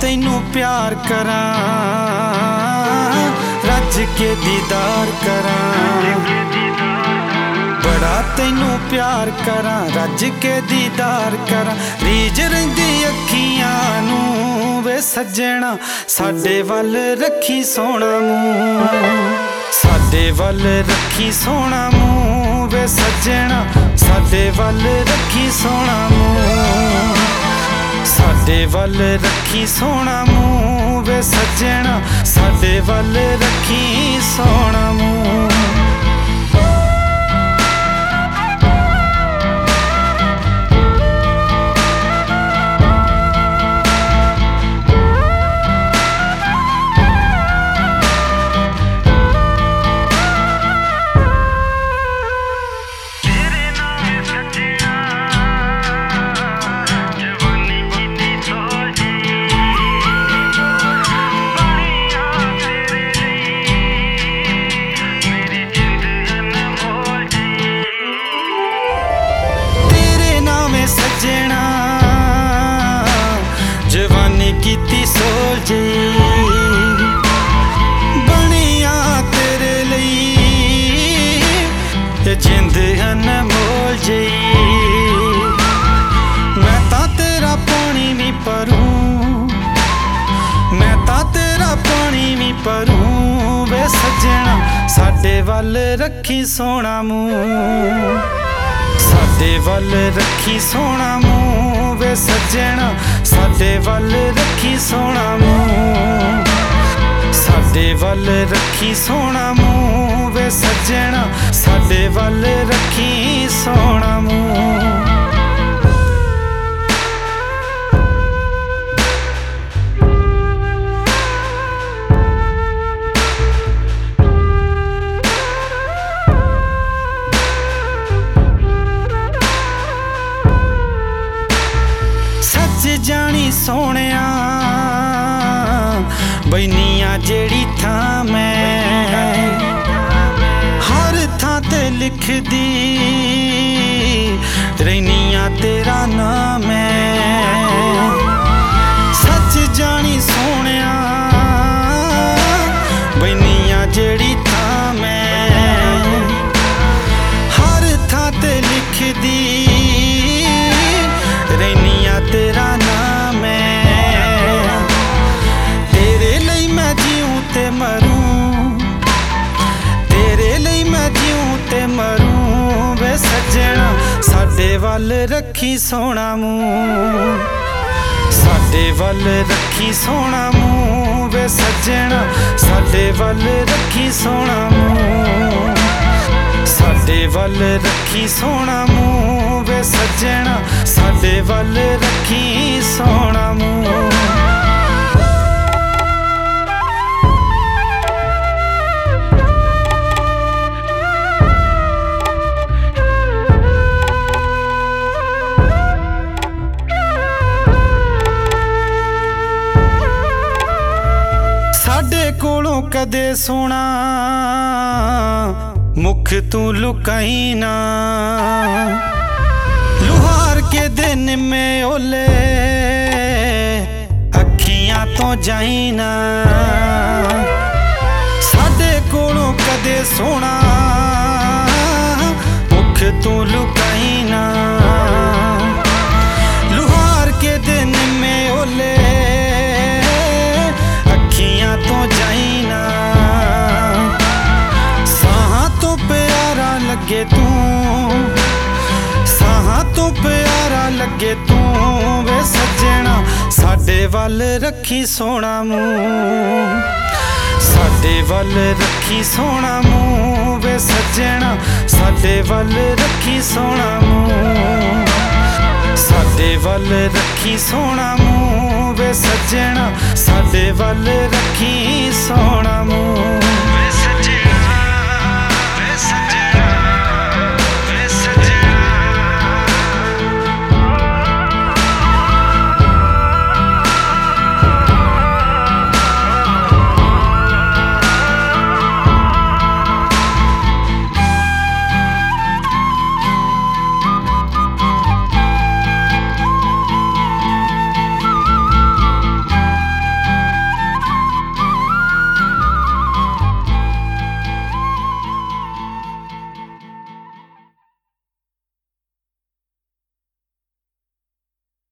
तैनू प्यार करां, रज के दीदार करां। बड़ा तैनू प्यार करां, रज के दीदार करां। रीज रहिंदी अखियां नू वे सज्जणा, साडे वल रखी सोहणा मूंह। साडे वल रखी सोहणा मूंह वे सज्जणा, साडे वल रखी सोहणा मूंह। साडे वल रखी सोहणा मूंह वे सज्जणा, साडे वल रखी सोहणा मूंह। जवानी कीती सोल जी, बनिया तेरे लई जिंद अनमोल जी। मैं तां तेरा पानी भी भरूं, मैं तां तेरा पानी भी भरूं वे सज्जणा, साडे वल रखी सोहणा मूंह। साडे वल रखी सोहणा मूंह वे सज्जणा, साडे वल रखी सोहणा मूंह। साडे वल रखी सोहणा मूंह वे सज्जणा, साडे वल रखी सोहणा मूंह। जानी सोहणिया बैनिया जेड़ी थां मैं, हर थां ते लिखदी रहनिया तेरा नाम है। सच जानी सोहणिया बैनिया जेड़ी थां मैं, हर थां ते लिखदी रहनिया तेरा नाम है। तेरे लई मैं जीऊं ते मरूं, तेरे लई मैं जीऊं ते मरूं वे सज्जणा, साडे वल रखी सोहणा मूंह। साडे वल रखी सोहणा मूंह वे सज्जणा, साडे वल रखी सोहणा मूंह। साडे वल रखी सोहणा मूंह वे सज्जणा, साडे वल रखी सोहणा मूंह। साडे कोलों कदे सोहणा मुख तू लुकाई ना, लुहार के दिन में ओले अखियां तो जाई ना। साडे कोलों कदे सोहणा मुख तू लुकाई ना, लुहार के दिन में ओले अखियां तो जाई ना। लगे तू साहां तो प्यारा लगे तू वे सज्जणा, साडे वल रखी सोहणा मूंह। साडे वल रखी सोहणा मूंह वे सज्जणा, साडे वल रखी सोहणा मूंह। साडे वल रखी सोहणा मूंह वे सज्जणा, साडे वल रखी सोहणा मूंह।